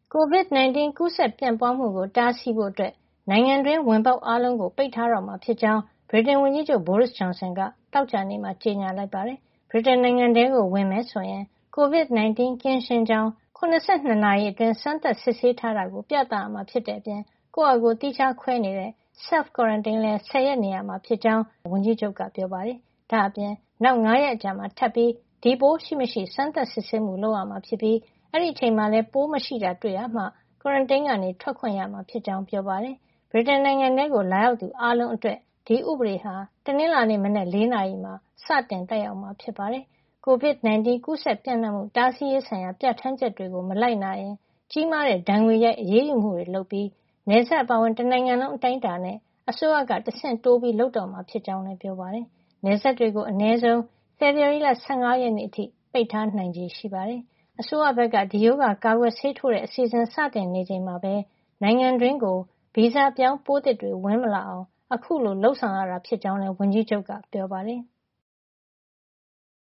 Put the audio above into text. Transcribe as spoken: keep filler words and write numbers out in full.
ကိုဗစ် ၁၉ ကူးစက်ပြန့်ပွားမှုကို တားဆီးဖို့နိုင်ငံတွင်းဝင်ပေါက်အားလုံးကို ပိတ်ထားတော့မှာဖြစ်ကြောင်း ဗြိတိန်ဝန်ကြီးချုပ် Boris Johnson ကသောကြာနေ့မှာ ကြေညာလိုက်ပါတယ်။ ဗြိတိန်နိုင်ငံထဲကို ဝင်မယ်ဆိုရင် ကိုဗစ် ၁၉ ကင်းရှင်းကြောင်း ၇၂ နာရီအတွင်း စမ်းသပ်စစ်ဆေးထားတာကို ပြသရမှာဖြစ်တဲ့အပြင် ကိုယ့်ဟာကိုယ် သီးခြားခွဲနေတဲ့ self quarantine လည်း ၁၀ ရက်နေရမှာဖြစ်ကြောင်း ဝန်ကြီးချုပ်က ပြောပါတယ်။ ဒါ့အပြင် နောက် ၅ ရက်အကြာမှာ ထပ်ပြီး ဒီပိုးရှိမရှိ စမ်းသပ်စစ်ဆေးမှု လုပ်ရမှာဖြစ်ပြီး အဲဒီအချိန်မှာလည်း ပိုးမရှိတာတွေ့ရမှ quarantine ကနေ ထွက်ခွင့်ရမှာဖြစ်ကြောင်း ပြောပါတယ်။ ဗြိတိန်နိုင်ငံထဲကို လာရောက်သူအားလုံးအတွက် ဒီဥပဒေဟာ တနင်္လာနေ့ မနက် ၄ နာရီမှာ စတင်သက်ရောက်မှာ ဖြစ်ပါတယ်။ ကိုဗစ် ၁၉ ကူးစက်ပြန့်နှံ့မှု တားဆီးရေးဆိုင်ရာ ပြဌာန်းချက်တွေကို မလိုက်နာရင် ကြီးမားတဲ့ ဒဏ်ငွေရိုက် အရေးယူမှုတွေလုပ်ပြီး နယ်စပ်အပါအဝင် တနိုင်ငံလုံး အတိုင်းအတာနဲ့ အစိုးရက တဆင့်တိုးလုပ်တော့မှာ ဖြစ်ကြောင်းလည်း ပြောပါတယ်။ နယ်စပ်တွေကို အနည်းဆုံး ဖေဖေါ်ဝါရီလ ၁၅ ရက်နေ့အထိ ပိတ်ထားနိုင်ခြေရှိပါတယ်။ အစိုးရဘက်က ဒီရောဂါကာကွယ်ဆေးထိုးတဲ့ အစီအစဉ် စတင်နေချိန်မှာပဲ နိုင်ငံတွင်းကို ဗီဇပြောင်းပိုးသစ်တွေ ဝင်မလာအောင် အခုလို လုပ်ဆောင်ရတာ ဖြစ်ကြောင်းလည်း ဝန်ကြီးချုပ်က ပြောပါတယ်။